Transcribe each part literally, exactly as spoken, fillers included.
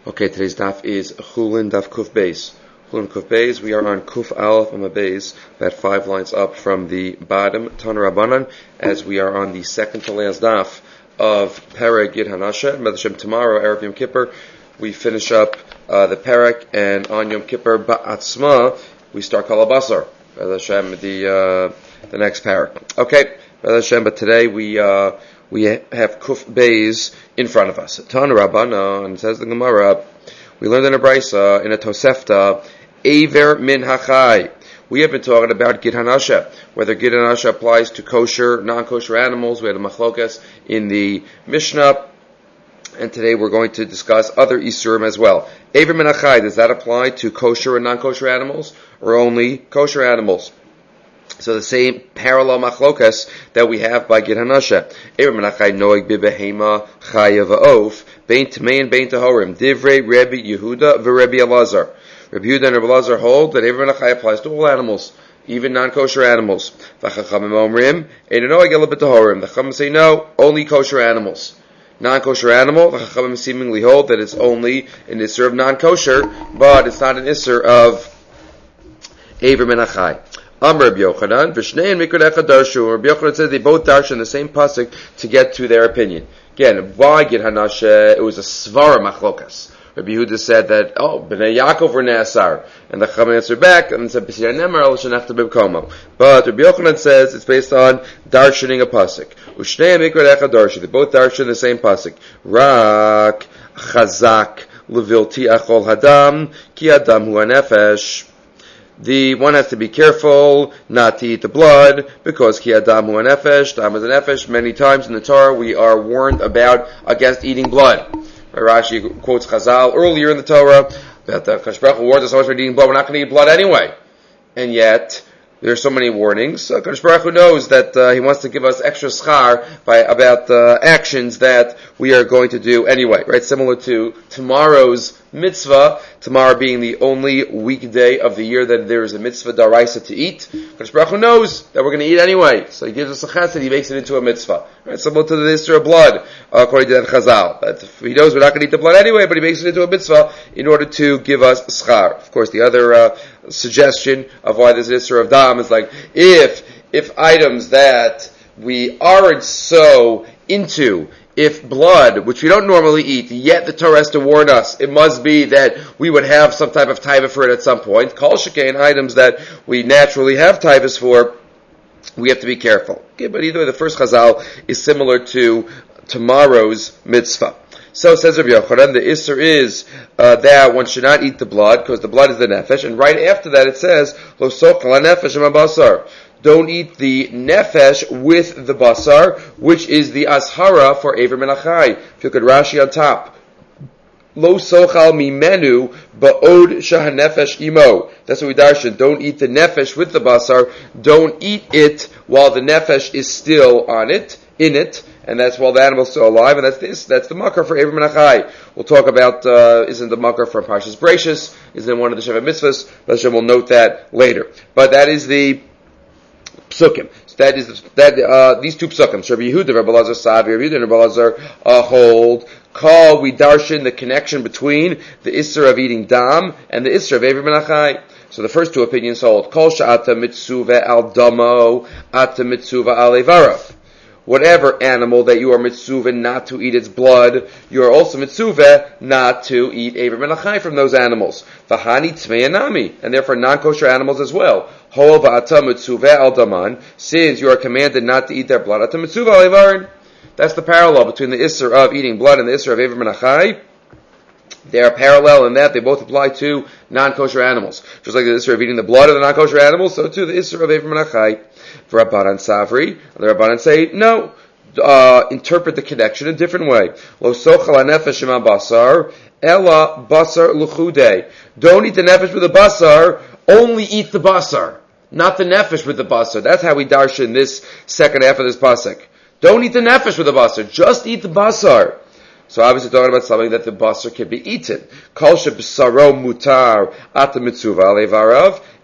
Okay, today's daf is Chulin Daf Kuf Beis. Chulin Kuf Beis, we are on Kuf Aleph on the Beis, about five lines up from the bottom, Tana Rabbanan, as we are on the second to last daf of Perek Yid Hanasha. Medashem tomorrow, Erev Yom Kippur, we finish up uh, the Perek, and on Yom Kippur Ba'atzma, we start Kalabasar. Medashem, the uh, the next Perek. Okay, Medashem, but today we uh, we have Kuf Beis in front of us. Tana Rabbanan, and it says the Gemara, we learned in a Brisa, in a Tosefta, Aver min hachai. We have been talking about Gid Hanasha, whether Gid Hanasha applies to kosher, non-kosher animals. We had a machlokas in the Mishnah, and today we're going to discuss other Isurim as well. Aver min hachai, does that apply to kosher and non-kosher animals, or only kosher animals? So the same parallel machlokas that we have by Gid Hanasha. Aver min hachai noeg bibehema chaya va'of, bein tmei and bein tahorim, divrei Rebbe Yehuda v'Rebbe Elazar. Rebbe Yehuda and Rebbe Elazar hold that Aver min hachai applies to all animals, even non-kosher animals. V'chachamim omrim, ein noeg ela b'tahorim. The Chachamim say no, only kosher animals. Non-kosher animal, the Chachamim seemingly hold that it's only an isser of non-kosher, but it's not an isser of Aver min hachai. Amr Rabbi Yochanan, v'shnein mikra echad darshu. Rabbi Yochanan says they both darshan in the same pasuk to get to their opinion. Again, why Gid Hanasha? It was a svara machlokas. Rabbi Yehuda said that, oh, b'nei Yaakov were ne'asar. And the Chachamim answered back and said, b'siyar nemer al shenachta b'komo. But Rabbi Yochanan says it's based on darshaning a pasuk. U'shnein mikra echad darshu. They both darshan in the same pasuk. Rak chazak levilti achol hadam ki adam hu hanefesh. The one has to be careful not to eat the blood, because ki adam hu hanefesh, dam is a nefesh. Many times in the Torah we are warned about against eating blood. Rashi quotes Chazal earlier in the Torah that the Kadosh Baruch Hu warned us about eating blood. We're not going to eat blood anyway, and yet there are so many warnings. Uh, Kadosh Baruch Hu knows that uh, He wants to give us extra schar by about uh, actions that we are going to do anyway. Right, similar to tomorrow's mitzvah, tomorrow being the only weekday of the year that there is a mitzvah daraisa to eat. Kadosh Baruch Hu knows that we're going to eat anyway, so He gives us a chesed, He makes it into a mitzvah. Right, similar to the issur of blood, uh, according to that Chazal. But He knows we're not going to eat the blood anyway, but He makes it into a mitzvah in order to give us schar. Of course, the other uh, suggestion of why there's an issur of dam is like, if if items that we aren't so into, if blood, which we don't normally eat, yet the Torah has to warn us, it must be that we would have some type of taiva for it at some point. Kol shekain, items that we naturally have taivas for, we have to be careful. Okay, but either way, the first chazal is similar to tomorrow's mitzvah. So says Rabbi Yochanan, the isser is uh, that one should not eat the blood, because the blood is the nefesh, and right after that it says, Lo sochal ha-nefesh ha-basar. Don't eat the nefesh with the basar, which is the ashara for Aver min hachai. If you could Rashi on top. Lo sochal mimenu ba'od shahanefesh imo. That's what we darshan. Don't eat the nefesh with the basar. Don't eat it while the nefesh is still on it, in it, and that's while the animal's still alive, and that's this. That's the makar for Aver min hachai. We'll talk about, uh, isn't the makar from Parshas Bereishis, isn't it one of the Sheva Mitzvahs? We'll note that later. But that is the psukim. So that is the, that uh, these two psukim. So Rabbi Yehuda, Rabbi Elazar Savi, Rabbi Yehuda, and Rabbi Elazar uh, hold. Call we darshan the connection between the isser of eating dam and the isser of Aver min hachai. So the first two opinions hold. Kol sha'ata mitzuva al damo, ata mitzuva al evarav. Whatever animal that you are mitzuvah not to eat its blood, you are also mitzuvah not to eat Aver min hachai from those animals. V'hani tzmei nami, and therefore non-kosher animals as well. Ho v'ata mitzuvah al daman, since you are commanded not to eat their blood, ata mitzuvah al evarin. That's the parallel between the isser of eating blood and the isser of Aver min hachai. They are parallel in that they both apply to non-kosher animals. Just like the isser of eating the blood of the non-kosher animals, so too the isser of Aver min hachai. For Rabbanan Savri, the Rabbanan say, no, uh, interpret the connection a different way. Lo sochal ha-nefesh im basar, ela basar l'chudei. Don't eat the nefesh with the basar, only eat the basar, not the nefesh with the basar. That's how we darshan this second half of this pasuk. Don't eat the nefesh with the basar, just eat the basar. So obviously talking about something that the basar can be eaten. Kol sheb'saro mutar ata mitzuva alevarav.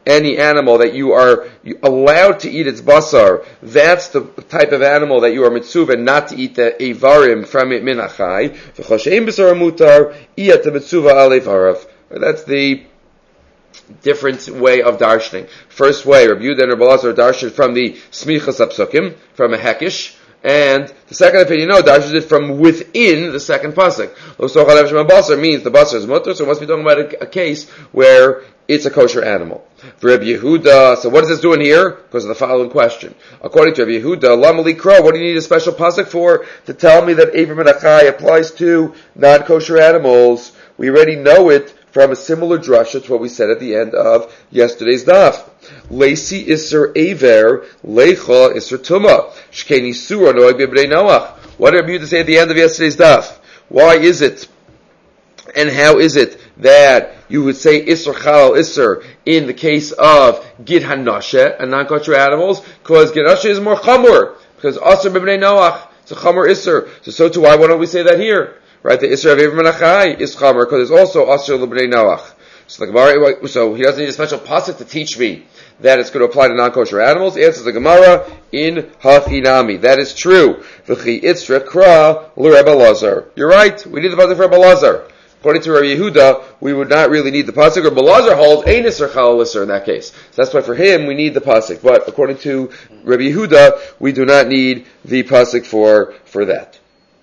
any animal that you are allowed to eat its basar, that's the type of animal that you are mitzvah not to eat the evarim from it min achai. V'chol she'ein basar mutar, iyat mitzvah al evarav. That's the different way of darshaning. First way, Rabbi Yehuda and Rabbi Elazar darshan from the smichas apsukim, from a hekish. And the second opinion, no, dashes it from within the second pasuk. Lo sochal lev shema basar means the basar is mutter, so we must be talking about a, a case where it's a kosher animal. For Rabbi Yehuda, so what is this doing here? Because of the following question. According to Rabbi Yehuda, lama likra, what do you need a special pasuk for? To tell me that Eivrim and Achai applies to non-kosher animals. We already know it from a similar drasha to what we said at the end of yesterday's daf. Leisi iser aver, lecha iser tuma. Shkeni surah noeg b'bnei Noach. What did Rabbi Yehuda say at the end of yesterday's daf? Why is it, and how is it that you would say iser chalal iser in the case of gid hanashe and non-kosher animals? Because gid hanashe is more chamur. Because aser b'bnei Noach, it's a chamur iser. So so too, why don't we say that here? Right, the Isra of Eivrim and Achai is Chamer, because there's also Asher L'Bnei Noach. So the Gemara, so he doesn't need a special pasuk to teach me that it's going to apply to non-kosher animals. Answers the Gemara in Hachinami. That is true. V'chi Itzra Kra L'Reb Elazar. You're right, we need the pasuk for Reb Elazar. According to Rabbi Yehuda, we would not really need the pasuk. Reb Elazar holds Ein Isra Chalal Isra in that case. So that's why for him we need the pasuk. But according to Rabbi Yehuda, we do not need the pasuk for, for that.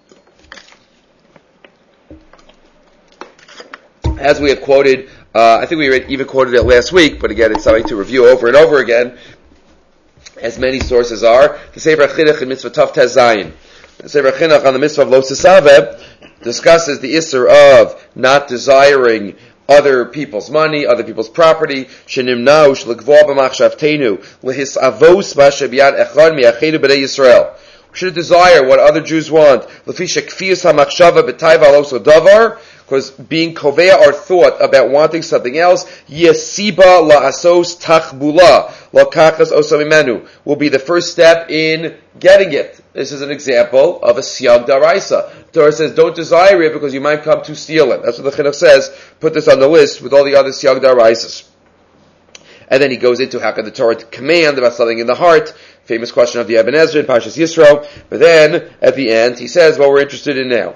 As we have quoted, uh, I think we even quoted it last week, but again, it's something to review over and over again, as many sources are. The Sefer Chinuch in Mitzvah Tav Tez Zayin. The Sefer Chinuch on the Mitzvah of Lo Sisaveh discusses the Isser of not desiring other people's money, other people's property. Shenimnau shlekvah b'machshavteinu lehisavos b'shebiad echad mi'acheinu b'nei Yisrael. We should desire what other Jews want. Lefi shekfiyas hamachshava b'tayva aloso davar. Because being kovea our thought about wanting something else, yesiba la'asos tachbula la'kachas osamimenu, will be the first step in getting it. This is an example of a siyag daraisa. The Torah says, don't desire it because you might come to steal it. That's what the Chinuch says. Put this on the list with all the other siyag daraisas. And then he goes into how can the Torah command about something in the heart. Famous question of the Ibn Ezra in Parshas Yisro. But then, at the end, he says what we're interested in now.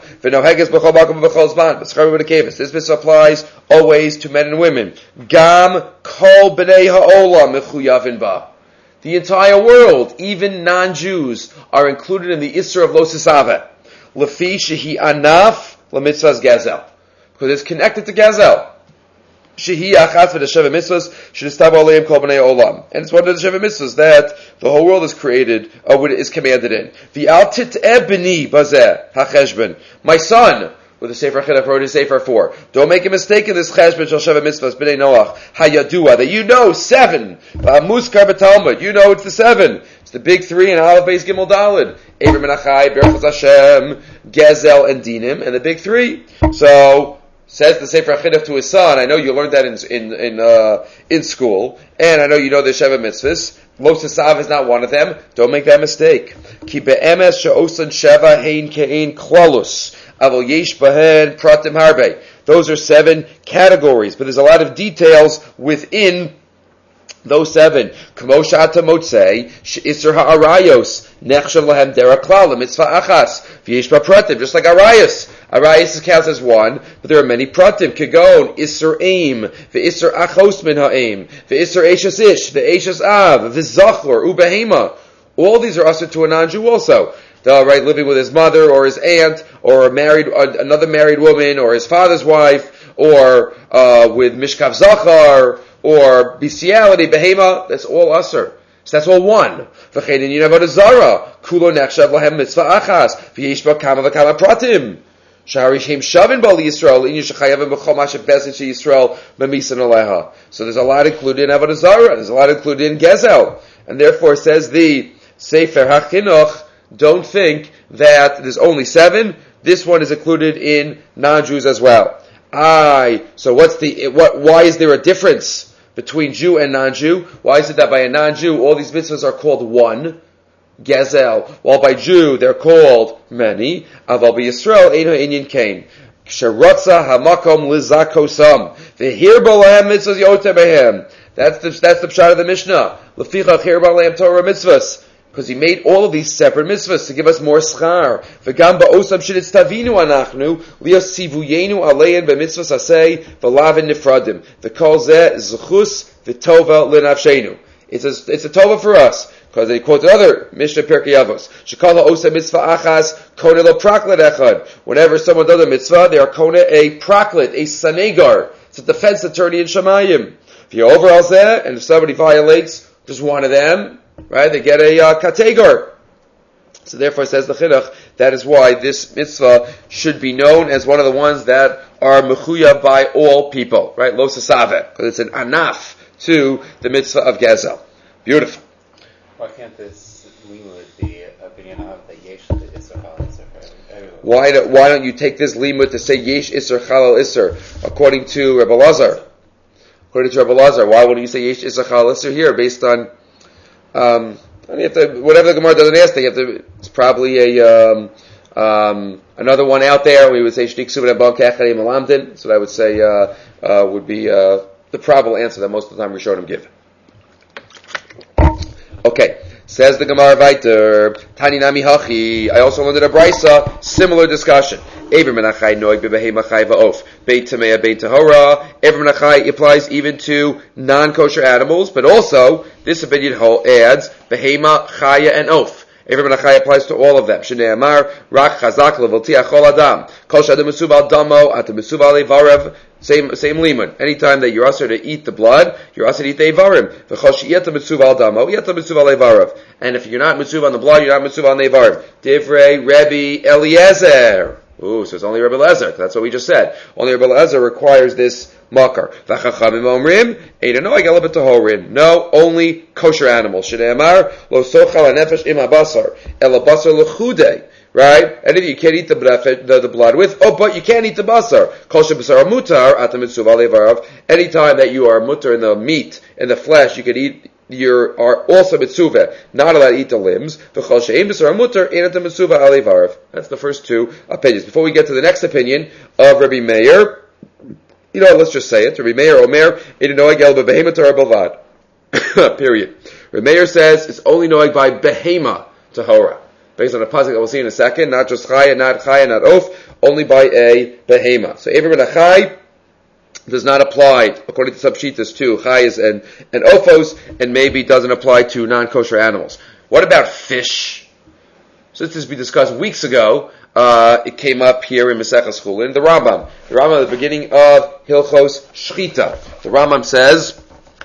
This mitzvah applies always to men and women. Gam kol b'nei ha'olam mechuyavin ba. The entire world, even non-Jews, are included in the Isra of Lo Sisaveh. Lefi shehi anaf lemitzvahs gazel. Because it's connected to gazel. Shehi achas v'desheva mitzvahs shenistabu aleim kol b'nei olam, and it's one of the sheva mitzvahs that the whole world is created, or is commanded in. V'al tit'eh b'ni bazeh hacheshben. My son, with the Sefer Chinuch wrote in Sefer four. Don't make a mistake in this cheshben shel sheva mitzvahs b'nei Noach hayadua that you know seven. Muskar b'Talmud, you know it's the seven. It's the big three in Aleph Beis Gimel Daled. Eivrim and Achai, Berachos Hashem, Gezel and Dinim, and the big three. So. Says the Sefer Chinuch to his son, I know you learned that in in in, uh, in school, and I know you know the Sheva Mitzvahs. Lo Sisaveh is not one of them. Don't make that mistake. Ki be'emes she'osan sheva hein ke'ein klalus, avol yesh bahen pratim harbe. Those are seven categories, but there's a lot of details within those seven. K'mo sh'ata motzei she'isr ha'arayos nechshav lahem derech klal mitzvah achas v'yesh ba'pratim, just like arayos. Arayos counts as one, but there are many pratim. Kegon, Isser Aim, V'Isser Achos Min Ha'aim, V'Isser Eishas Ish, V'Eishas Av, V'Zachlor, Ubehema. All these are ushered to a non-Jew also. The, right, living with his mother, or his aunt, or a married, uh, another married woman, or his father's wife, or uh, with Mishkav Zachar, or bestiality, Behema. That's all usher. So that's all one. V'chein in Yinavod Zara, Kulo Nechshav Lahem Mitzvah Achas, V'Yesh Ba Kama V'Kama Pratim. So there's a lot included in Avodah Zarah, there's a lot included in Gezel. And therefore says the Sefer HaChinuch, don't think that there's only seven, this one is included in non-Jews as well. Aye, so what's the, what, why is there a difference between Jew and non-Jew? Why is it that by a non-Jew all these mitzvahs are called one? Gezel, while by Jew they're called many. Aval b'Yisrael ein ha'inyan kain. Ksheratza hamakom lizakosam v'hir b'lahem mitzvahs yoter behem That's the that's the pshat of the Mishnah. Lefichach hirba le'am Torah mitzvahs. Because he made all of these separate mitzvahs to give us more schar. V'gam ba'osam shenitztavinu anachnu lios sivuyenu alein b'mitzvahs asay v'lavin nifradim. V'kol zeh zechus v'tova l'nafshenu. It's a, it's a tova for us. Because they quote another Mishnah Pirkei Avos. Shekala osa mitzvah achas kone lo praklet echad. Whenever someone does a mitzvah, they are kone a praklet, a sanegar. It's a defense attorney in Shemayim. If you're over al zeh, and if somebody violates just one of them, right, they get a uh, kategor. So therefore, says the Chinuch, that is why this mitzvah should be known as one of the ones that are mechuya by all people, right? Lo sasaveh, because it's an anaf to the mitzvah of Gezel. Beautiful. Why can't this limud be opinion of the yesh the isser halal isser for everyone? Why do, why don't you take this limud to say yesh isser halal isser according to Rebbe Lazar? According to Rebbe Lazar, why wouldn't you say yesh isser halal isser here based on um, I mean, you have to, whatever the Gemara doesn't ask, you have to. It's probably a um, um, another one out there. We would say shtik suven abon kechari malamdin. So I would say uh, uh, would be uh, the probable answer that most of the time we showed him give. Okay, says the Gemara weiter. Tani nami hachi. I also learned in a brisa similar discussion. Every menachai noig bebehei machai va'of beit tamei beit tahora. Every menachai applies even to non-kosher animals, but also this opinion adds behema, chaya, and oaf. Every menachai applies to all of them. Shnei amar rak chazak levolti achol adam. Kol shadam mesubal damo at mesubal levarev. Same, same limud. Anytime that you're asked to eat the blood, you're asked to eat the evarim. And if you're not mitzuv on the blood, you're not mitzuv on the evarim. Divrei Rebbe Eliezer. Ooh, so it's only Rebbe Eliezer. That's what we just said. Only Rebbe Eliezer requires this makar. No, only kosher animals. Shneimar lo sochal hanefesh im habasar el habasar lechudei. Right? And if you can't eat the, the, the blood with, oh, but you can't eat the basar. Kol shebasar mutar at the mitzvah levarav. Anytime that you are mutar in the meat, in the flesh, you can eat, you are also mitzvah, not allowed to eat the limbs. V'chol she'im basar mutar in at the mitzvah levarav. That's the first two opinions. Before we get to the next opinion of Rabbi Meir, you know, let's just say it. Rabbi Meir, Omer, in noeg el behema Torah bavad. Period. Rabbi Meir says it's only noeg by behema tahora. Based on a pasuk that we'll see in a second, not just chaya, not chaya, not oaf, only by a behema. So every menachai does not apply, according to subshitas, to chayas and, and ophos, and maybe doesn't apply to non-kosher animals. What about fish? Since this we discussed weeks ago, uh, it came up here in Maseches Chulin, the Rambam. The Rambam at the beginning of Hilchos Shchita. The Rambam says,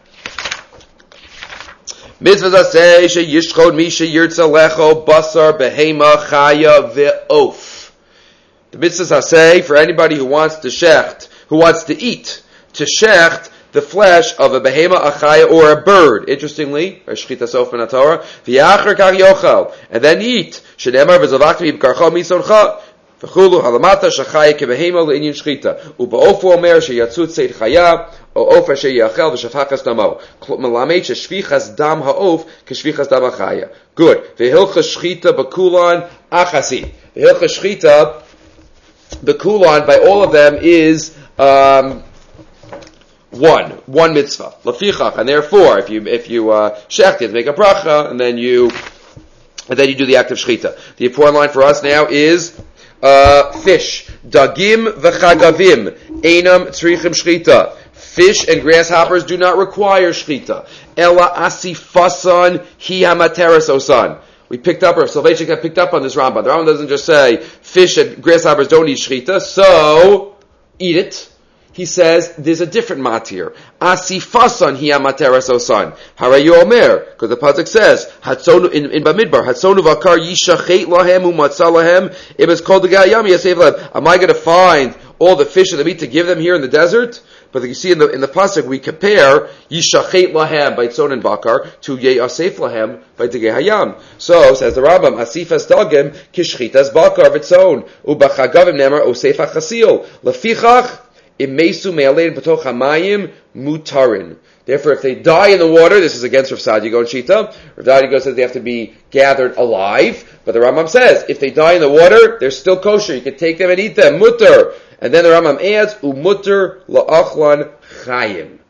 Mitzvah say she yishchod misha yirtza lecho basar behema chaya ve'of. The mitzvah say for anybody who wants to shecht, who wants to eat, to shecht the flesh of a behema, a chaya, or a bird. Interestingly, shchita sof ben haTorah v'yacher kach yochal, and then eat. Shenemar v'zavachti b'karcha misoncha. V'chulu halamata shachaya kebehema le'inyin shchita. U'ba'ofu omer sheyatzut seid chaya. O ofer sheyachel v'shafachas damo. Melamed sheshvichas dam ha'of keshvichas dam ha'chaya. Good. V'hilchas shchita b'kulan achasi. V'hilchas shchita b'kulan by all of them is um, one, one mitzvah. Lafichach, and therefore, if you if you uh, shecht, you have to make a bracha, and then you and then you do the act of shchita. The important line for us now is uh, fish. Dagim v'chagavim einam tzrichim shchita. Fish and grasshoppers do not require shchita. Ela asifasan hi hamateres osan. We picked up, or Soloveitchik had picked up on this Rambam. The Rambam doesn't just say fish and grasshoppers don't eat shchita, so eat it. He says there's a different matir. Asifasan hi hamateres osan. Harayu omer, because the pasuk says hatzonu in, in Bamidbar hatzonu vakar yishachet lahem umatzah lahem. It was called the gayam yasev lahem. Am I going to find all the fish and the meat to give them here in the desert? But you see in the in the pasuk we compare Yishachet lahem by Tzon and Bakar to Ye'asef lahem by Degei Hayam. So says the Rambam, Asifas dagim kishchitas Bakar v'Tzon ubachagavim nemer osef hachasil lefichach imesu me'alein b'toch hamayim mutarin. Therefore, if they die in the water, this is against Rav Sadigo and Shita. Rav Sadigo says they have to be gathered alive, but the Rambam says if they die in the water, they're still kosher. You can take them and eat them, mutter. And then the Rambam adds, umutter la'achlan chayim.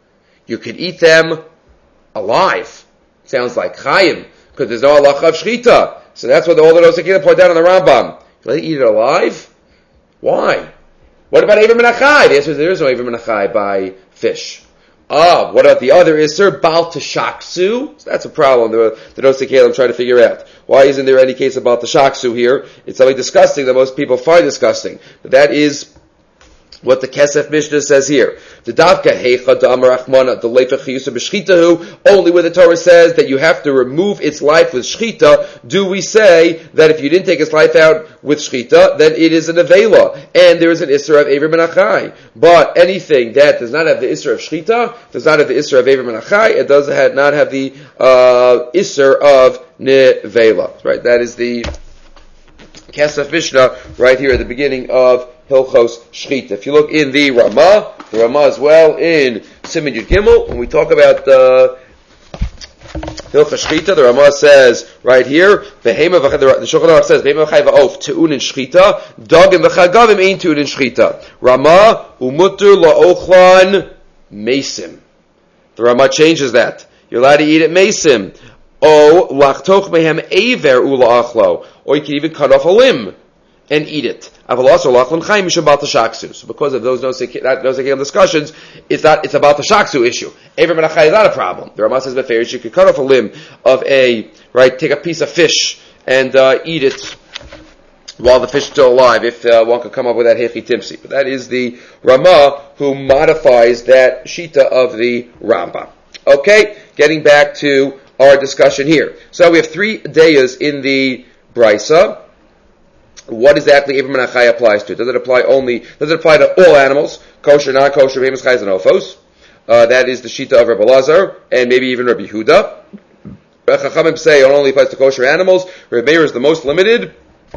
you could eat them alive. Sounds like chayim, because there's no halacha of shchita. So that's what all the Rosakim point out on the Rambam. You let it eat it alive? Why? What about Eiver Menachai? The answer is there is no Eiver Menachai by fish. Ah, what about the other Isser? Bal Tashaksu? So that's a problem the, the Rosakim trying to figure out. Why isn't there any case about Tashaksu here? It's something disgusting that most people find disgusting. But that is what the Kesef Mishnah says here. The Davka Heicha Da'amar Achmana, the Leifa Chiyusa B'Shchitahu, only where the Torah says that you have to remove its life with Shchita, do we say that if you didn't take its life out with Shchita, then it is an Avela, and there is an Isser of Eiver Menachai. But anything that does not have the Isser of Shchita, does not have the Isser of Eiver Menachai, it does have, not have the uh, Isser of Nevela. Right, that is the Kesef Mishnah right here at the beginning of Hilchos Shchita. If you look in the Ramah, the Ramah as well, in Siman Yud Gimel, when we talk about the Hilchos Shchita, the Ramah says right here, Behema v'chad, the Shulchan Aruch says, Behema v'chai v'of, te'un in Shchita, dogim v'chagavim ein te'un in Shchita. Ramah, umutur la'ochlan mesim. The Ramah changes that. You're allowed to eat it mesim. O, lachtoch mehem eiver ula'achlo. Or you can even cut off a limb and eat it. So because of those Nosei discussions, it's not, it's about the shaksu issue. Eiver Menachai is not a problem. The Ramah says beferish, you could cut off a limb of a, right, take a piece of fish and uh, eat it while the fish is still alive, if uh, one could come up with that hechi timsi. But that is the Ramah who modifies that shita of the Rambam. Okay, getting back to our discussion here. So we have three dayas in the Brisa. What exactly Eiver Menachai applies to? Does it apply only, does it apply to all animals? Kosher, non-kosher, behemoths, chayes, and ophos. Uh, that is the shita of Rabbi Lazar, and maybe even Rabbi Yehuda. Chachamim say it only applies to kosher animals. Rabbi Meir is the most limited.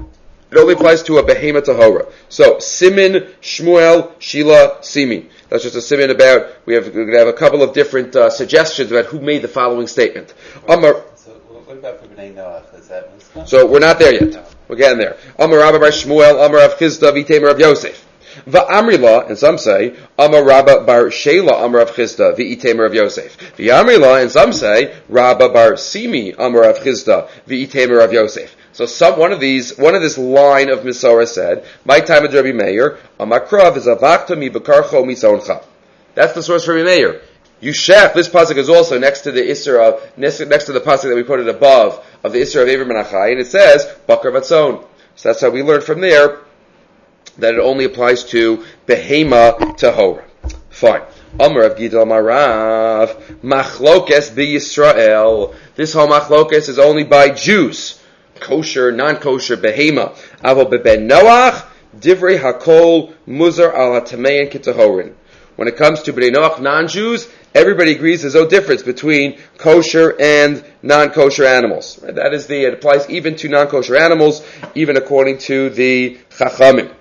It only applies to a behemoth tahora. So, Simin, Shmuel, Shila, Simi. That's just a simin about, we have, we're going to have a couple of different uh, suggestions about who made the following statement. Amar, So what about for Bnei Noach? Is that Muslim? so we're not there yet. We're getting there. Amar Rabba bar Shmuel, Amar Rav Chizda, V'itemer of Yosef. V'amrila, and some say, Amar Rabba bar Shela, Amar Rav Chizda, V'itemer of Yosef. V'amrila, and some say, Rabba bar Simi, Amar Rav Chizda, V'itemer of Yosef. So some, one of these, one of this line of Misora said, my time of Rabbi Meir, Amakrav is avachta mi bekarcho misoncha. That's the source for Rabbi Meir. You shech, this pasuk is also next to the Isser of, next, next to the pasuk that we put it above, of the Isser of Eiver Menachai, and it says, Bakar Vatzon. So that's how we learn from there, that it only applies to Behema Tahora. Fine. Amar of Gidal Marav, Machlokes bi Yisrael. This whole Machlokes is only by Jews. Kosher, non-kosher, behema. Avo beben Noach, divrei hakol, muzar al hatamein kitahorin. When it comes to Bnei Noach, non-Jews, everybody agrees there's no difference between kosher and non-kosher animals. Right? That is the, it applies even to non-kosher animals, even according to the Chachamim.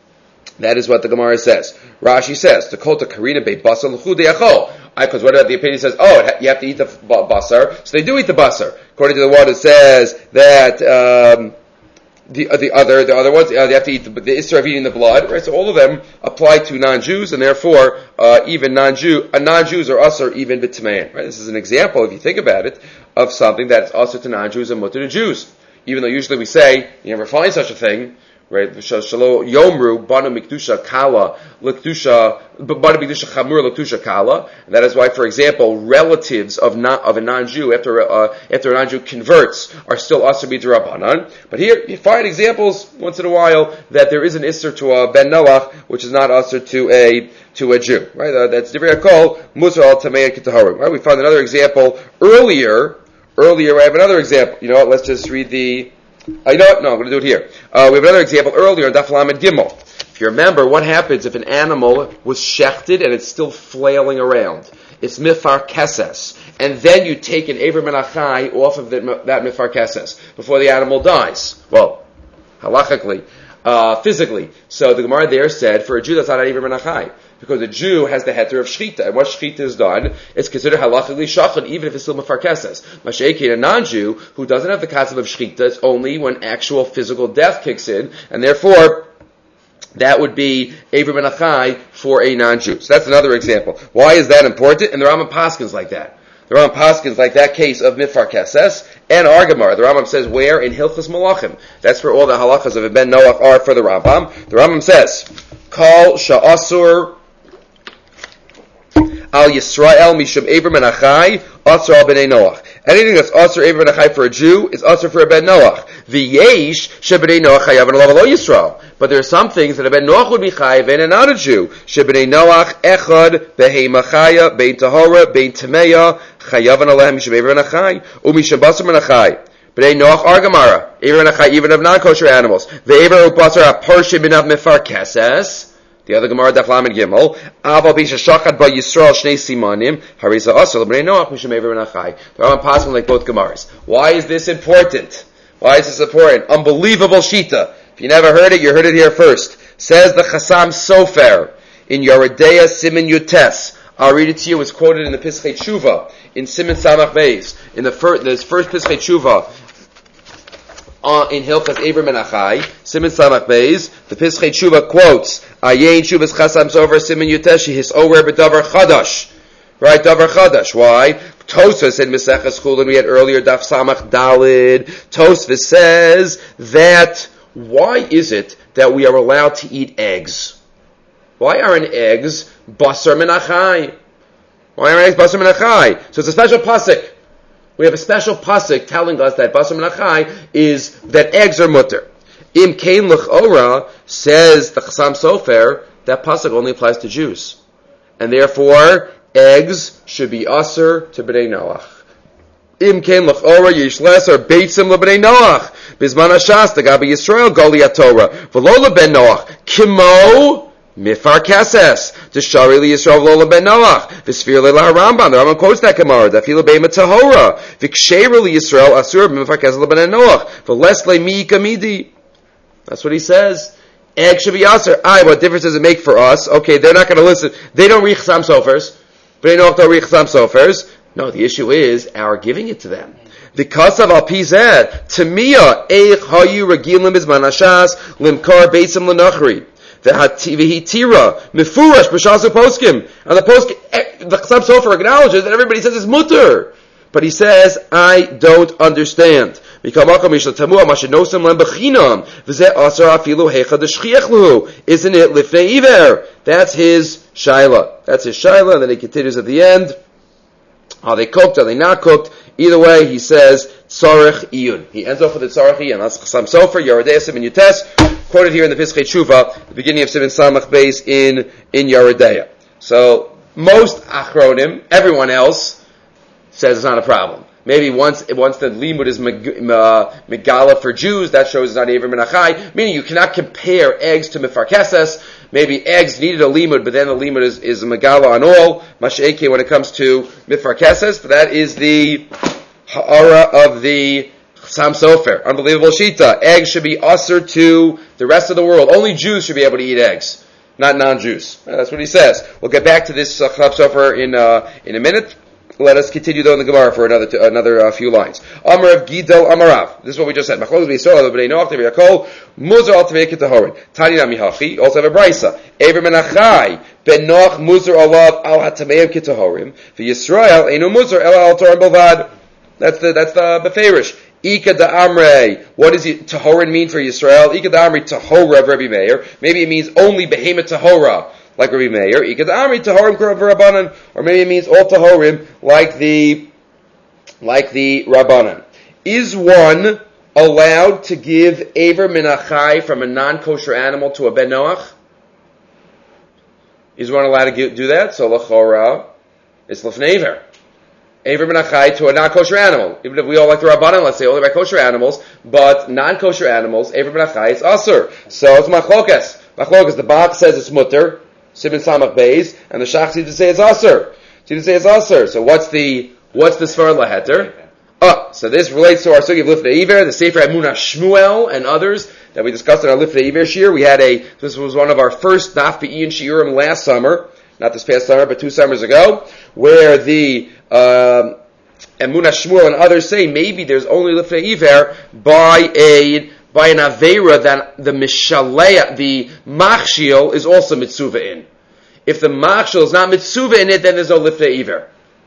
That is what the Gemara says. Rashi says, "Tekota karina be basar l'chudei achol." Because what about the opinion says, oh, you have to eat the basar, so they do eat the basar. According to the one, it says that um, the uh, the other the other ones uh, they have to eat the, the Isser of eating the blood. Right, so all of them apply to non-Jews, and therefore uh, even non-Jew uh, non-Jews are usher even b'tmein. Right, this is an example, if you think about it, of something that is usher to non-Jews and mutter to Jews. Even though usually we say you never find such a thing. Right, Shalo Yomru Banu Mikdusha Kala Lekdusha Banu Mikdusha Chamur Lekdusha Kala, and that is why, for example, relatives of not of a non-Jew after uh, after a non-Jew converts are still Asur B'Drabanan. But here you find examples once in a while that there is an Isser to a Ben Noach, which is not Asur to a to a Jew. Right, uh, that's Divrei Hakol Musar Al Tamei Kitahorim. Right, we found another example earlier. Earlier, I have another example. You know what? Let's just read the. I know No, I'm going to do it here. Uh, we have another example earlier in Daf Lamed Gimel. If you remember, what happens if an animal was shechted and it's still flailing around? It's mifar keses. And then you take an Eiver Menachai off of the, that mifar keses before the animal dies. Well, halachically, uh, physically. So the Gemara there said, for a Jew that's not an Eiver Menachai. Because a Jew has the heter of shchita, and once shchita is done, it's considered halachically shachad, even if it's still mefarkeses. Masha'ekin, a non-Jew who doesn't have the concept of shchita, it's only when actual physical death kicks in, and therefore that would be Ever Ben Achai for a non-Jew. So that's another example. Why is that important? And the Rambam Paskins like that. The Rambam Paskins like that case of Mifar Keses and Argamar. The Rambam says where? In Hilchos Malachim. That's where all the halachas of Ben Noach are for the Rambam. The Rambam says, Kol Sha'asur Al Yisrael Mishum Ever Ben Achai Asur Al B'nei Noach. Anything that's Asur Ever Ben Achai for a Jew is Asur for a Ben Noach. V'yesh Sheb'nei Noach Chayav and Alav Lo Yisrael. But there are some things that a Ben Noach would be chayiv and not a Jew. Sheb'nei Noach echad behema chaya bein tahora bein tameya chayav and alahem mishum Ever Ben Achai umishum basar Ben Achai. B'nei Noach argamara Ever Ben Achai even of non-kosher animals. Ve'ever upasar aparshim b'nav mifar keses. The other Gemara Daf Lamed Gimel, Aval Bisha Shachad Ba Yisrael Shnei Simanim Harisa Asur B'nei Noach Mishum Ever Ben Achai. They're all possible like both Gemaras. Why is this important? Why is this important? Unbelievable shita. If you never heard it, you heard it here first. Says the Chassam Sofer in Yoredeya Siman Yutes. I'll read it to you. It's quoted in the Pischei Tshuva in Siman Samach Beis. In the first, this first Pischei Tshuva uh, in Hilchas Ever Ben Achai, Siman Samach Beis, the Pischei Tshuva quotes Ayin Tshuvas Chassam Sofer Siman Yutes His Ower B'Davar Chadash. Right, Davar Chadash. Why? Tosfos in Maseches Chulin, we had earlier Daf Samach Dalid. Tosfos says that why is it that we are allowed to eat eggs? Why aren't eggs basar min achai? Why aren't eggs basar min achai? So it's a special pasuk. We have a special pasuk telling us that basar min achai is that eggs are mutter. Im kein l'chora, says the Chassam Sofer, that pasuk only applies to Jews, and therefore eggs should be aser to B'nei Noach. Im kein l'chora yish lesser beitzim leBnei Noach bizman hashas gabi Yisrael goli haTorah v'lo leBen Noach kimo mifar keses d'shari liYisrael v'lo leBen Noach v'sfir le'la Rambam. The Rambam quotes that Gemara dafilu beima tahora v'ksheira liYisrael asur mifar keses leBnei Noach v'les le'mi kamidi. That's what he says. Egg should be aser. Aye, what difference does it make for us? Okay, they're not going to listen. They don't read Chassam Sofers. B'nei Noach don't read Chassam Sofers. No, the issue is our giving it to them. The kasav al pized tamia eich hayu regilim bizman hashas limkar beisim lenachri v'hitira mefurash b'shas poskim. And the post, the Chassam Sofer acknowledges that everybody says it's mutter, but he says I don't understand. Isn't it lifnei iver? That's his shaila. That's his shaila, and then he continues at the end. Are they cooked? Are they not cooked? Either way, he says tzarech iyun. He ends off with the tzarech iyun. That's Chassam Sofer, Yoredeya Siman Yutes, quoted here in the Pischei Tshuva, the beginning of Siman Samach Beis in in Yoredeya. So most achronim, everyone else, says it's not a problem. Maybe once once the limud is megala for Jews, that shows it's not Ever Ben Achai, meaning you cannot compare eggs to mifar keses. Maybe eggs needed a limud, but then the limud is, is megala on all, mash'eke when it comes to mifar keses, but that is the ha'ara of the Chassam Sofer. Unbelievable shita. Eggs should be usher to the rest of the world. Only Jews should be able to eat eggs, not non-Jews. That's what he says. We'll get back to this uh, Chassam Sofer in, uh, in a minute. Let us continue though in the Gemara for another t- another uh, few lines. Amar of Gidel Amarav. This is what we just said. Machlokes b'Yisrael b'nei Noach teviyakol muzar al teviyakit tahorin. Tani nami hachi. Also have a brisa. Ever ben Achai ben Noach muzar alav al hatameim kitahorim. V'Yisrael einu muzar el al torim belvad. That's the that's the beferish. Ika da Amrei. What does tahorin mean for Yisrael? Ika da Amrei tahora of Rabbi Meir. Maybe it means only behemoth tahora, like Rabbi Meir. Ika da Amrei tahorim kurav Rabbanan. Or maybe it means all tahorim, like the like the Rabbanan. Is one allowed to give Ever min Achai from a non-kosher animal to a Ben Noach? Is one allowed to give, do that? So l'chora, it's l'fnei Ever. Ever min Achai to a non-kosher animal. Even if we all like the Rabbanan, let's say only by kosher animals, but non-kosher animals, Ever min Achai is asur. So it's machlokas. Machlokas, the Bach says it's mutter, Siman Samach Beis, and the Shach seems to say it's asur. Seems to say it's asur. So what's the, what's the Sfar Laheter? Oh, so this relates to our sugi of Lifnei Iver, the Sefer Emunah Shmuel, and others that we discussed in our Lifnei Iver shir. We had a, this was one of our first Daf Be'in Shiurim last summer, not this past summer, but two summers ago, where the um, Emunah Shmuel and others say maybe there's only Lifnei Iver by a by an Aveira that the Mishalea, the Machshil, is also Mitzuva in. If the Machshil is not Mitzuva in it, then there's no Lifnei Iver.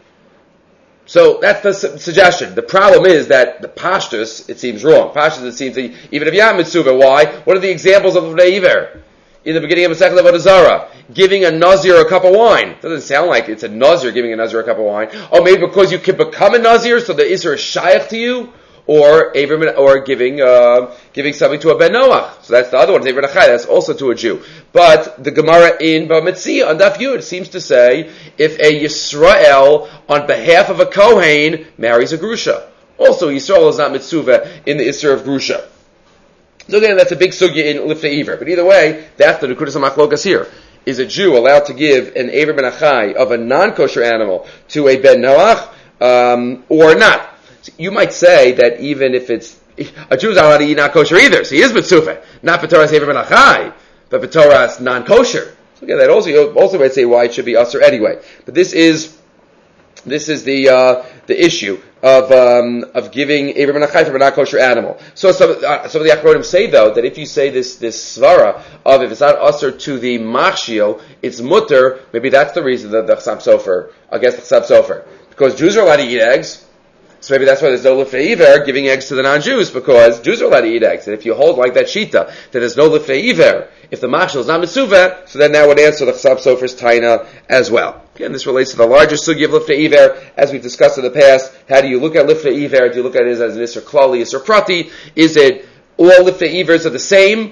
So that's the su- suggestion. The problem is that the Pashtus, it seems wrong. Pashtus, it seems that even if you have Mitzuva, why? What are the examples of Lifnei Iver? In the beginning of the second Avodah Zarah, giving a Nazir a cup of wine. Doesn't sound like it's a Nazir giving a Nazir a cup of wine. Or maybe because you can become a Nazir, so the Isser is shaykh to you, or or giving uh, giving something to a Ben Noach. So that's the other one, Aver Nachai, that's also to a Jew. But the Gemara in Bamitzia on Daf Yud seems to say, if a Yisrael, on behalf of a Kohen, marries a Grusha. Also, Yisrael is not Mitzuva in the Isser of Grusha. So again, that's a big sugya in Lifnei Iver. But either way, that's the Nekudas HaMachlokas here. Is a Jew allowed to give an Aver Ben Achai of a non-kosher animal to a Ben Noach, um, or not? So you might say that even if it's, a Jew is not allowed to eat non-kosher either, so he is Mitzuva. Not B'Torah's Aver Ben Achai, but B'Torah's non-kosher. So again, that also, you also might say why it should be usher anyway. But this is, this is the, uh, the issue of um, of giving Aver Ben Achai from a non-kosher animal. So some, uh, some of the Achronim say, though, that if you say this this svara of if it's not usher to the machshil, it's mutter, maybe that's the reason that the Chassam Sofer, against the Chassam Sofer. Because Jews are allowed to eat eggs, so maybe that's why there's no Lifnei Iver giving eggs to the non-Jews, because Jews are allowed to eat eggs. And if you hold like that shita, that there's no Lifnei Iver, if the machshil is not mitzuvah, so then that would answer the Chassam Sofer's taina as well. Again, this relates to the larger sugya of Lifnei Iver, as we've discussed in the past. How do you look at Lifnei Iver? Do you look at it as an Isser Klali, Isser Prati? Is it all Lifnei Ivers are the same?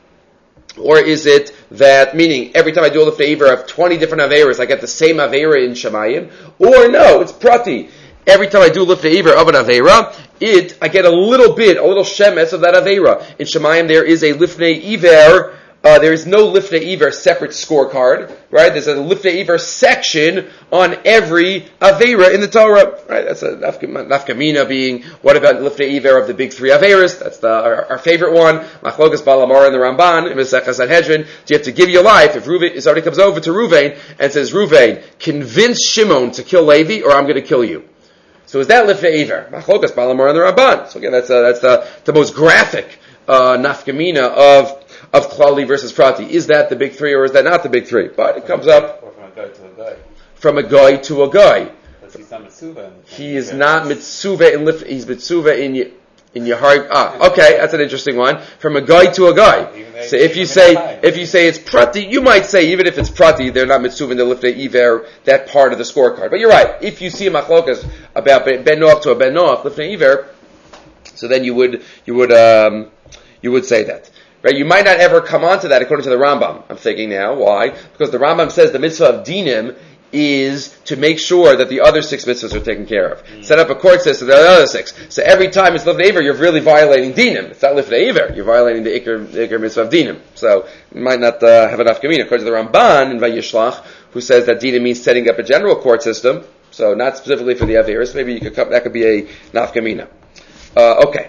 Or is it that, meaning every time I do a Lifnei Iver, I have twenty different Averas, I get the same Avera in Shemayim? Or no, it's Prati. Every time I do Lifnei Iver of an Avera, it, I get a little bit, a little shemes of that Avera. In Shemayim there is a Lifnei Iver. Uh, there is no Lifnei Iver separate scorecard, right? There's a Lifnei Iver section on every Avera in the Torah, right? That's a nafkamina being, what about Lifnei Iver of the big three Averas? That's the, our, our favorite one. Machlokas Balamar and the Ramban, in Masechah Sanhedrin. Do you have to give your life if Ruvain, if somebody comes over to Ruvain and says, Ruvain, convince Shimon to kill Levi or I'm going to kill you. So is that Lifnei Iver? Machlokas Balamar and the Ramban. So again, that's, uh, that's the, the most graphic, uh, nafkamina of, of Klali versus Prati. Is that the big three or is that not the big three? But it comes up or from a guy to a guy. From a guy to a guy. But he's not Mitzuva. He is not Mitzuva in Lif, he's Mitzuva in your, in your heart. Ah, okay, that's an interesting one. From a guy to a guy. So if you say, if you say it's Prati, you might say even if it's Prati, they're not Mitzuva in the Lifnei Iver, that part of the scorecard. But you're right. If you see a machlokas about Ben Noach to a Ben Noach, Lifnei Iver, so then you would, you would, um, you would say that. Right? You might not ever come onto that according to the Rambam. I'm thinking now. Why? Because the Rambam says the mitzvah of dinim is to make sure that the other six mitzvahs are taken care of. Mm. Set up a court system for the other six. So every time it's Lifnei Iver, you're really violating dinim. It's not Lifnei Iver. You're violating the Iker, the Iker mitzvah of dinim. So you might not uh, have enough kamina. According to the Ramban in Vayishlach, who says that dinim means setting up a general court system, so not specifically for the Averis, maybe you could come, that could be a nafkamina. Uh, okay.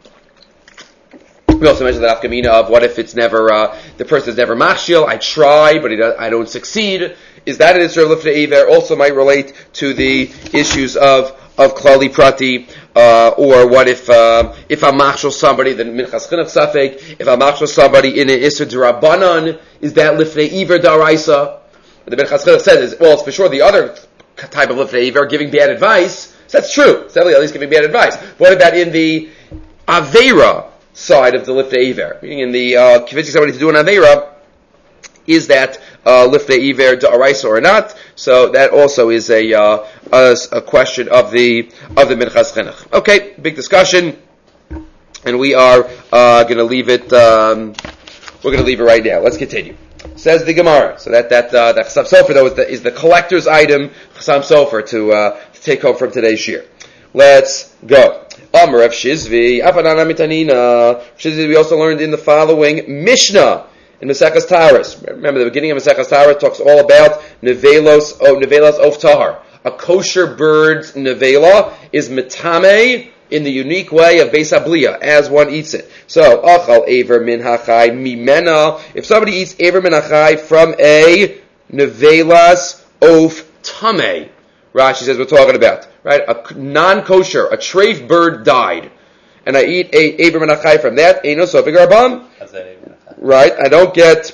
We also mentioned the nafkamina of what if it's never, uh, the person's never machshil, I try, but does, I don't succeed. Is that an Isser Lifnei Iver? Also might relate to the issues of, of Klali Prati, uh, or what if, uh, if I machshil somebody, then Minchas Chinuch Safek, if I machshil somebody in an Isser D'Rabbanan, is that Lifnei Iver D'Araisa? The Minchas Chinuch says, well, it's for sure the other type of Lifnei Iver, giving bad advice. So that's true. It's definitely at least giving bad advice. What about in the Avera side of the Lifnei Iver? Meaning in the, uh, convincing somebody to do an Avera, is that, uh, Lifnei Iver D'Araisa or not? So that also is a, uh, a, a question of the, of the Minchas Chinuch. Okay, big discussion. And we are, uh, gonna leave it, um, we're gonna leave it right now. Let's continue. Says the Gemara. So that, that, uh, that Chassam Sofer though is the, is the collector's item, Chassam Sofer, to, uh, to take home from today's shir. Let's go. Amar Rav Shizvi, Afanana Mitanina. Shizvi, we also learned in the following Mishnah in Maseches Taharos. Remember, the beginning of Maseches Taharos talks all about nevelos, oh, nevelas of tahar. A kosher bird's nevela is mitame in the unique way of Beis Habliya, as one eats it. So, achal aver min hachai mimena. If somebody eats aver min hachai from a nevelas of tameh, Rashi says we're talking about, right? A non-kosher, a treif bird died. and I eat a Eber Menachai from that, Eino Sofik Arbam. Right? I don't get,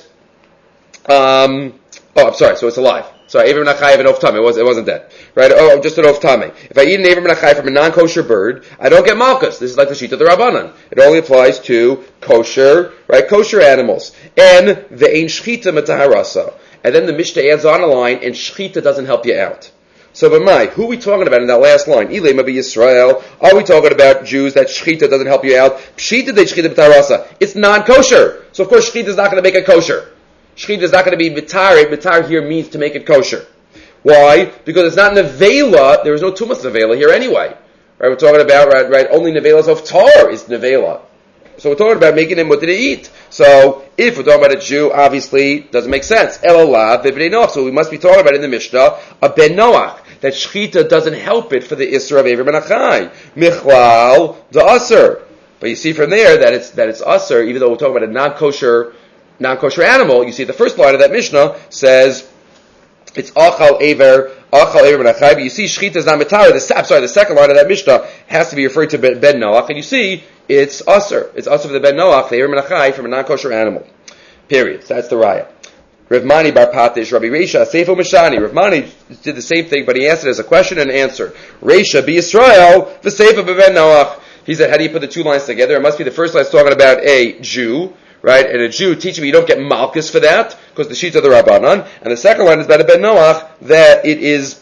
um, oh, I'm sorry, so it's alive. Sorry, Eber Menachai of an Of Tameh. It, was, it wasn't dead. Right? Oh, just an Of Tameh. If I eat an Eber Menachai from a non-kosher bird, I don't get Malchus. This is like the sheet of the Rabbanan. It only applies to kosher, right, kosher animals. And the Ein Shchita Metaharasa. And then the Mishnah adds on a line, and Shchita doesn't help you out. So, B'mai, who are we talking about in that last line? Ilei Mabi Yisrael. Are we talking about Jews that Shchita doesn't help you out? Pshita de Shchita B'tarasa. It's non-kosher. So, of course, Shchita is not going to make it kosher. Shchita is not going to be Mitar. Mitar here means to make it kosher. Why? Because it's not Nevela. There is no Tumas Nevela here anyway. Right? We're talking about, right, right only Nevelas of Tar is Nevela. So we're talking about making him what did he eat. So if we're talking about a Jew, obviously doesn't make sense. Elalad b'bnei Noach. So we must be talking about in the Mishnah a ben Noach. That Shchita doesn't help it for the Isra of Eber Menachai. Michlal the Aser. But you see from there that it's that it's Aser, even though we're talking about a non-kosher non-kosher animal. You see the first line of that Mishnah says it's Achal Eber Achal Eber Menachai. But you see Shchita is not Mitar. The I'm sorry, the second line of that Mishnah has to be referring to Ben Noach, and you see it's Aser. It's Aser for the Ben Noach, the Eber Menachai, from a non-kosher animal. Period. So that's the raya. Rav Mani Bar Patish, Rabbi Reisha, Seifo Mishani. Rav Mani did the same thing, but he answered as a question and answer. Reisha be Yisrael, the Seifo Ben Noach. He said, how do you put the two lines together? It must be the first line talking about a Jew, right? And a Jew teaching me you don't get Malchus for that, because the sheets of the Rabbanan. And the second line is about a Ben Noach, that it is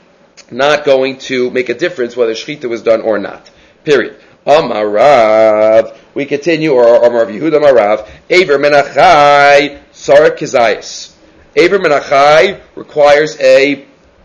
not going to make a difference whether Shechita was done or not. Period. Amarav. We continue, or Amar Yehuda Amarav. Eber Menachai Sarah Kizayas. Eber Menachai requires a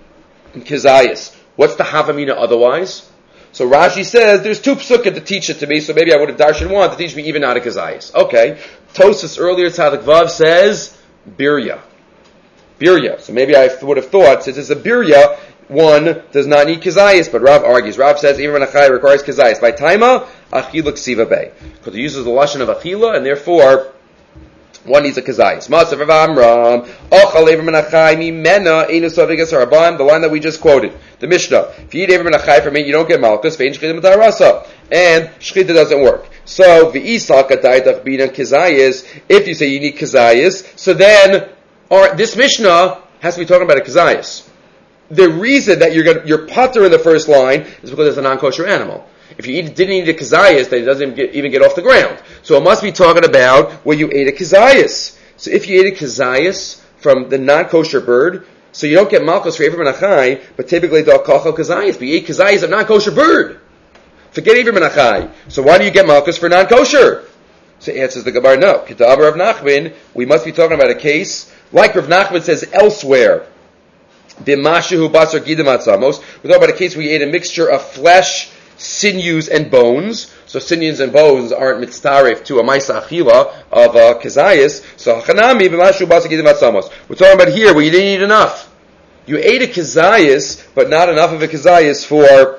Kizayas. What's the Havamina otherwise? So Rashi says, there's two psukim to teach it to me, so maybe I would have darshan one to teach me even not a Kizayas. Okay. Tosfos earlier, Tzadik Vav says, Birya. Birya. So maybe I would have thought, since it's a Birya, one does not need Kizayas, but Rav argues. Rav says, Eber Menachai requires Kizayas. By Taima, Achila Ksiva Bey. Because he uses the Lashon of Achila, and therefore, one needs a Kizayas. Masav Rav Amram, Ochal Eber Menachai Mimena Einu Sofik Asar Arba'im, the line that we just quoted. The Mishnah. If you eat Eber Menachai from it, you don't get Malchus, Ve'in Shchita M'tarasa. And Shchita doesn't work. So, V'isal K'daitach B'ina Kizayas, if you say you need Kizayas, so then, or, this Mishnah has to be talking about a Kizayas. The reason that you're going you're putter in the first line is because it's a non-kosher animal. If you eat, didn't eat a kizayas, then it doesn't even get, even get off the ground. So it must be talking about where you ate a kizayas. So if you ate a kizayas from the non-kosher bird, so you don't get malchus for Eber Menachai, but typically they'll kachal kizayas, but you ate kizayas of non-kosher bird. Forget Eber Menachai. So why do you get malchus for non-kosher? So answers the Gemara, no. K'ta'amar Rav Nachman, we must be talking about a case, like Rav Nachman says elsewhere, B'mashehu basar gidim atzamos. We're talking about a case where you ate a mixture of flesh, sinews, and bones. So sinews and bones aren't mitztaref to a ma'isa achila of a kizayas. So hachanami b'mashehu basar gidim atzamos. We're talking about here where you didn't eat enough. You ate a kizayas, but not enough of a kizayas for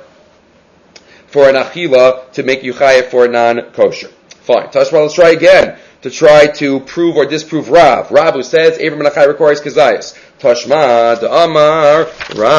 for an achila to make you chayav for a non-kosher. Fine. Tashma, let's try again to try to prove or disprove Rav. Rav who says Eber Menachai requires kizayas. Tashma Amar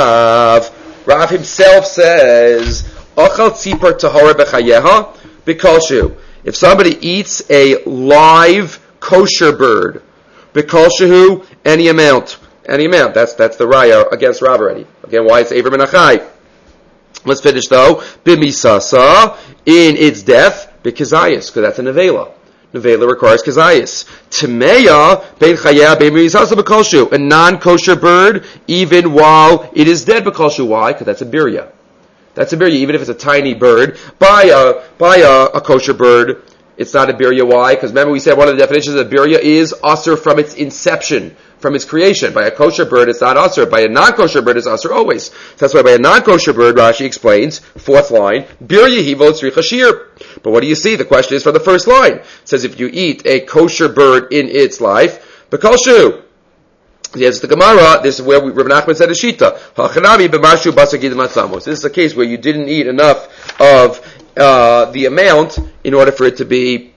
Rav. Rav himself says, Achal tzipar tahora bechayeha b'kolshu. If somebody eats a live kosher bird, b'kolshu, any amount, any amount. That's that's the raya against Rav already. Again, why it's Eber Menachai? Let's finish though. B'misasa, in its death, b'kizayas, because that's a nevela. Nevela requires kizayas. Tmeya bein chaya bein misasa b'kolshu. A non-kosher bird, even while it is dead b'kolshu. Why? Because that's a birya. That's a birya, even if it's a tiny bird. By a by a, a kosher bird, it's not a birya. Why? Because remember we said one of the definitions of birya is asur from its inception, from its creation. By a kosher bird, it's not asur. By a non-kosher bird, it's asur always. So that's why by a non-kosher bird, Rashi explains, fourth line, birya hivo tzricha shir. But what do you see? The question is from the first line. It says if you eat a kosher bird in its life, b'kolshu. Yes, the Gemara, this is where we, Rabbi Nachman said a shita. Hachanami b'mashu basar gidim atzamos. This is a case where you didn't eat enough of uh, the amount in order for it to be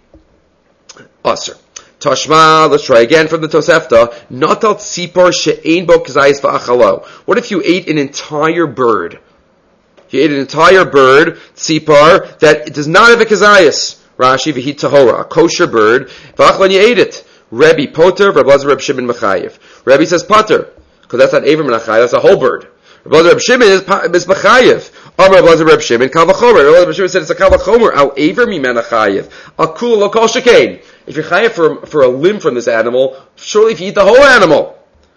asur. Tashma, let's try again from the Tosefta. Natal tzipor she'ein bo kizayis v'achalo. What if you ate an entire bird? You ate an entire bird, tzipar, that it does not have a kazayas. Rashi v'hi tahora, a kosher bird. V'achlan you ate it. Rebbe poter, Rabbi Elazar Reb Shimon mechayev. Rebbe says poter, because that's not Avram Mechayev, that's a whole bird. Rabbi Elazar Reb Shimon is, is mechayev. Amar Rabbi Elazar Reb Shimon, kal v'chomer. Rabbi Elazar Reb Shimon said it's a kal v'chomer. Al Avram mimena chayev. Al kula lo kol shekain. If you're chayev for, for a limb from this animal, surely if you eat the whole animal.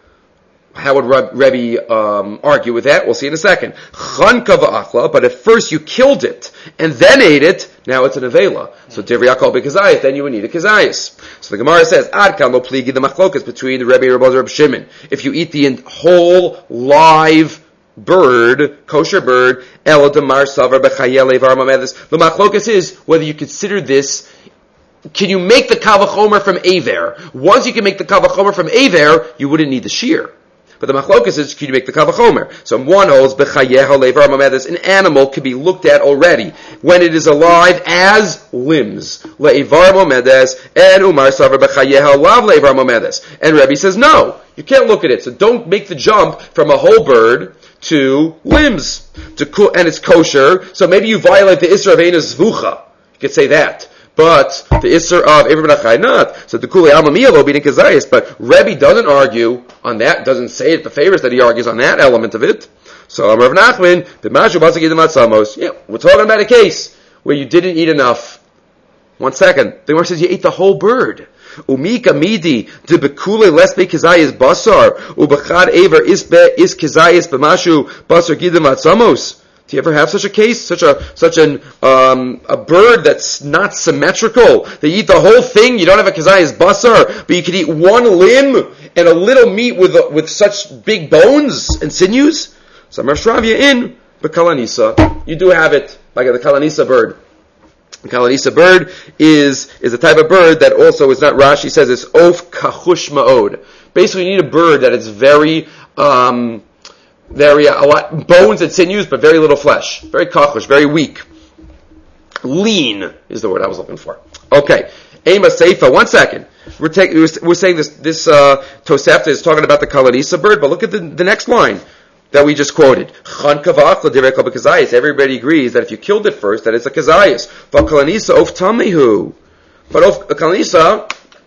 How would Rebbe um, argue with that? We'll see in a second. Chanka v'achla, but at first you killed it and then ate it. Now it's an avela. So divriyakol b'kazayis, then you would need a kazayis. So the Gemara says, ad kan lo pligi the machlokas between the Rebbe and Rabbi Reb Shimon. If you eat the whole live bird, kosher bird, elo demar savar b'chayel evar mamedis. The machlokas is whether you consider this. Can you make the kavachomer from aver? Once you can make the kavachomer from aver, you wouldn't need the shear. But the machlokas is, can you make the kavachomer? So one holds, b'chayeha levar mamedis, an animal can be looked at already when it is alive as limbs. Levar mamedis, and umar savar b'chayeha lav levar mamedis. And Rebbe says, no, you can't look at it. So don't make the jump from a whole bird to limbs. To co- and it's kosher, so maybe you violate the Isra of Eina Zvucha. You could say that. But the Isser of Avram Nachai not. So the Kuli Alma Miyalo being Kazayas. But Rebbe doesn't argue on that, doesn't say it, the favors that he argues on that element of it. So Rav Nachman, B'mashu Basagid Matzamos. Yeah, we're talking about a case where you didn't eat enough. One second. The Gemara says you ate the whole bird. Umika midi de bekule les be kazayas basar ubachad aver is be is kazayas b'mashu basar gidem atzamos. Do you ever have such a case, such a such an um, a bird that's not symmetrical? They eat the whole thing. You don't have a kazayas basar, but you can eat one limb and a little meat with uh, with such big bones and sinews. So Marshravia in the kalanisa, you do have it like the kalanisa bird. The kalanisa bird is is a type of bird that also is not Rashi says it's of kachush ma'od. Basically, you need a bird that is very. Um, Very, a lot, bones and sinews, but very little flesh. Very kachush, very weak. Lean is the word I was looking for. Okay. Ema Seifa, one second. We're, take, we're saying this, this, uh, Tosefta is talking about the kalanisa bird, but look at the, the next line that we just quoted. Chan kavach l'direi kazayis. Everybody agrees that if you killed it first, that it's a kazayis. But kalanisa of tamehu. But of kalanisa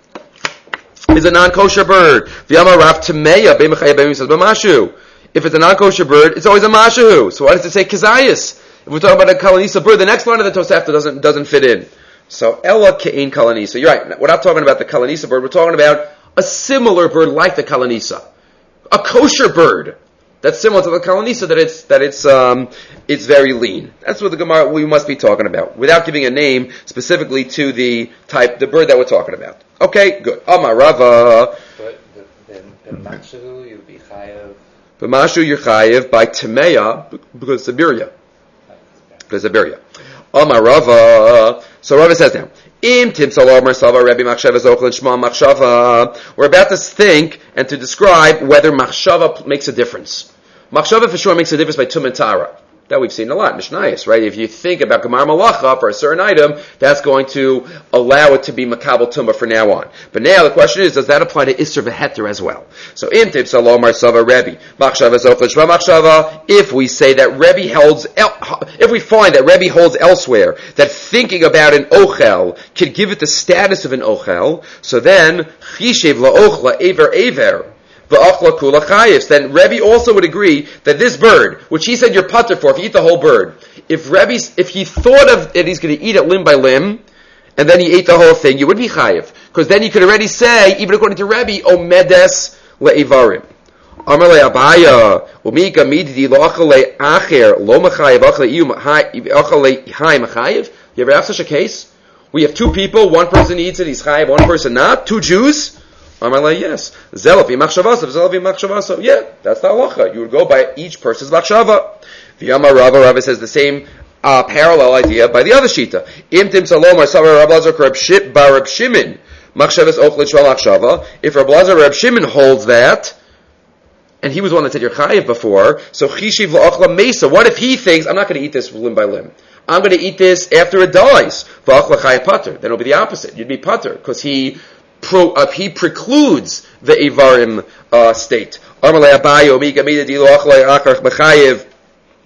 is a non-kosher bird. V'yama rav tameya b'mechaya b'mim says b'mashu. If it's a non-kosher bird, it's always a mashahu. So why does it say kazayas? If we're talking about a kalanisa bird, the next line of the Tosefta doesn't doesn't fit in. So ella ke'in kalanisa. You're right. We're not talking about the kalanisa bird. We're talking about a similar bird like the kalanisa, a kosher bird that's similar to the kalanisa. That it's that it's um it's very lean. That's what the Gemara we must be talking about, without giving a name specifically to the type, the bird that we're talking about. Okay, good. Amar Rava. But the the, the mashahu you'd be chayav. But Mashu Yerchayev by Timeya because it's a birya. Because it's a birya. Amar Rava. So Rava says now, Im Tim Salar Marsava Rebbe Machshava Zochel and Shema Machshava. We're about to think and to describe whether Machshava makes a difference. Machshava for sure makes a difference by Tum and Tara. That we've seen a lot in Mishnayos, right? If you think about Gemar Malacha for a certain item, that's going to allow it to be Makabel Tumah for now on. But now the question is, does that apply to Isser V'Heter as well? So, Im Tib Salom Marsava Rebbe, Machshava Zochel Shema Machshava, if we say that Rebbe holds, el- if we find that Rebbe holds elsewhere, that thinking about an Ochel can give it the status of an Ochel, so then, Chishev La'ochla Ever Ever, then Rebbe also would agree that this bird, which he said you're putter for, if you eat the whole bird, if Rebbe, if he thought of that he's going to eat it limb by limb, and then he ate the whole thing, you would be chayiv. Because then you could already say, even according to Rebbe, omedes le'ivarim. Amar le'abaya, umika mididi lo'achal le'acher, lo mechayiv, achal le'hai mechayiv. You ever have such a case? We have two people, one person eats it, he's chayiv, one person not, two Jews. Amalei, yes. Zelavi machshavasa, zelavi machshavasa. Yeah, that's the halacha. You would go by each person's machshava. V'yamar Rava, Rava says the same uh, parallel idea by the other shita. Im tim salom or savar Rab Lazar Rab Ship bar Rab Shimon machshavas ochlet shval machshava. If Rab Lazar Rab Shimon holds that, and he was one that said you're chayiv before, so chishiv la'achla mesa. What if he thinks I'm not going to eat this limb by limb? I'm going to eat this after it dies. V'achla chayiv pater. Then it'll be the opposite. You'd be pater because he. Pro, uh, he precludes the Ivarim uh, state.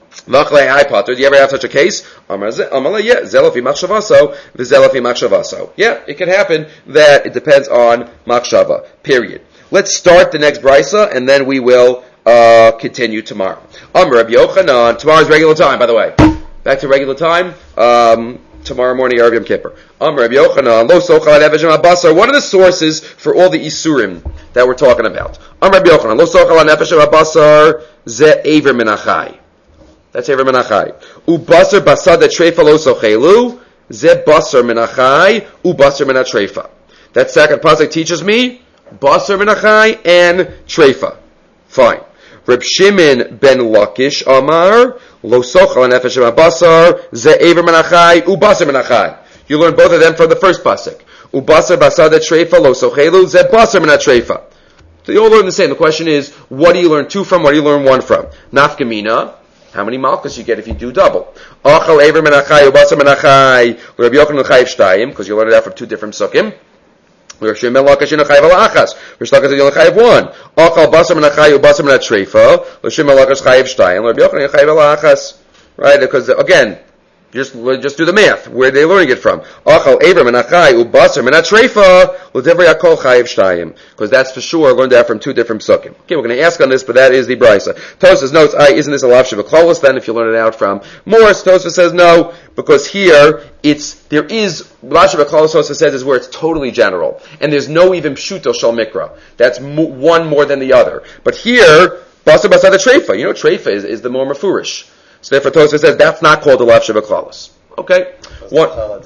V'achlei hai pater. Do you ever have such a case? Amar ze- amar yeah, zelafi machshavaso, v'zelafi machshavaso. Yeah, it can happen that it depends on machshava. Period. Let's start the next brisa, and then we will uh, continue tomorrow. Amar Rabbi Yochanan. Tomorrow's regular time, by the way. Back to regular time. Um, tomorrow morning, Erev Yom Kippur. Amar Rabbi Yochanan. Lo sochal nefesh ma'abasar. What are the sources for all the isurim that we're talking about? Amar Rabbi Yochanan. Lo sochal nefesh ma'abasar ze aver menachai. That's aver menachai. Ubasar basad treifa lo sochelu ze basar menachai ubasar menatreifa. That second pasuk teaches me basar menachai and treifa. Fine. Reb Shimon ben Lakish Amar Lo Sochal Nefesh Basar Ze Aver Menachai Ubasar Menachai. You learn both of them from the first pasuk. Ubasar Basar Treifa Lo Sochelu Ze Basar Menatreifa. So you all learn the same. The question is, what do you learn two from? What do you learn one from? Nafkamina. How many malchus you get if you do double? Achal Aver Menachai Ubasar Menachai Reb Yochanan Chayiv Shtayim, because you learn it out from two different sukkim. We're Shimon Lakash in a Chayiv Alachas. We're stuck at the Chayiv one. Achal Basar Menachai Ubasar Menatreifa. We're Shimon Lakash Chayiv Shtayim. We're Yochanan Chayiv Alachas. Right? Because again, just just do the math. Where are they learning it from? Achal Aver Menachai Ubasar Menatreifa. L'Divrei Hakol Chayiv Shtayim. Because that's for sure learned that from two different sukkim. Okay, we're going to ask on this, but that is the brisa. Tosfos notes, I isn't this a lav shevaklolos? Then if you learn it out from Morris, Tosfos says no, because here it's there is lav shevaklolos. Tosfos says is where it's totally general, and there's no even pshuto shel mikra. That's mo- one more than the other. But here, basar basar treifa. You know, treifa is, is the more mafurish. So therefore, Tosfos says that's not called a lav shevaklolos. Okay. One,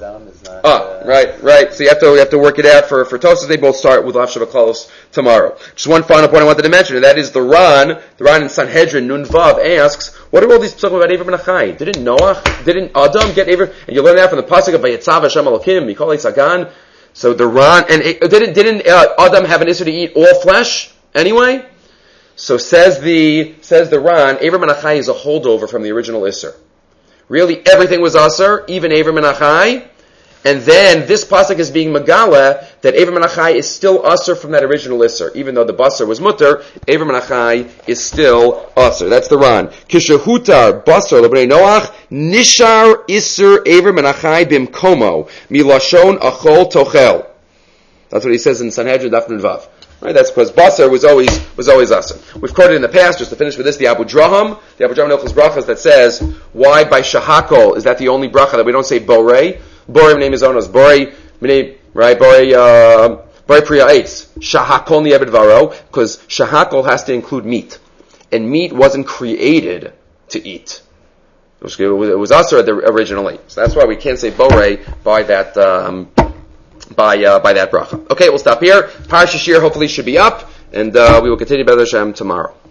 ah, right, right. So you have to you have to work it out for for Tosfos. They both start with Lav Sheva tomorrow. Just one final point I wanted to mention, and that is the Ran. The Ran in Sanhedrin Nun Vav asks, what are all these psukim about Aver Menachai? Didn't Noah, didn't Adam get Aver? And you learn that from the pasuk of Vayetzav Hashem Elokim Mikolei Sagan. So the Ran and it, didn't didn't uh, Adam have an issue to eat all flesh anyway? So says the says the Ran, Aver Menachai is a holdover from the original Isser. Really, everything was Asar, even Aver Menachai. And then this pasuk is being Megala that Aver Menachai is still Asar from that original Isser. Even though the Basar was Mutter, Aver Menachai is still Asar. That's the Ran. Kishahutar Basar L'Bnei Noach Nishar Isser Aver Menachai Bimkomo Milashon Achol Tochel. That's what he says in Sanhedrin Daf Nun Vav. Right, that's because Basar was always was always Asar. We've quoted in the past, just to finish with this, the Abu Draham, the Abu Draham Hilchos Brachas that says, why by Shahakol is that the only bracha that we don't say Borei? Borei name is Onos. Borei, right? Borei, uh, Borei Priya Eitz. Shahakol Ni'ebed Varo, because Shahakol has to include meat. And meat wasn't created to eat. It was, it was Asar originally. So that's why we can't say Borei by that, um, by uh, by that bracha. Okay, we'll stop here. Parashat Shir hopefully should be up, and uh, we will continue B'ezras Hashem tomorrow.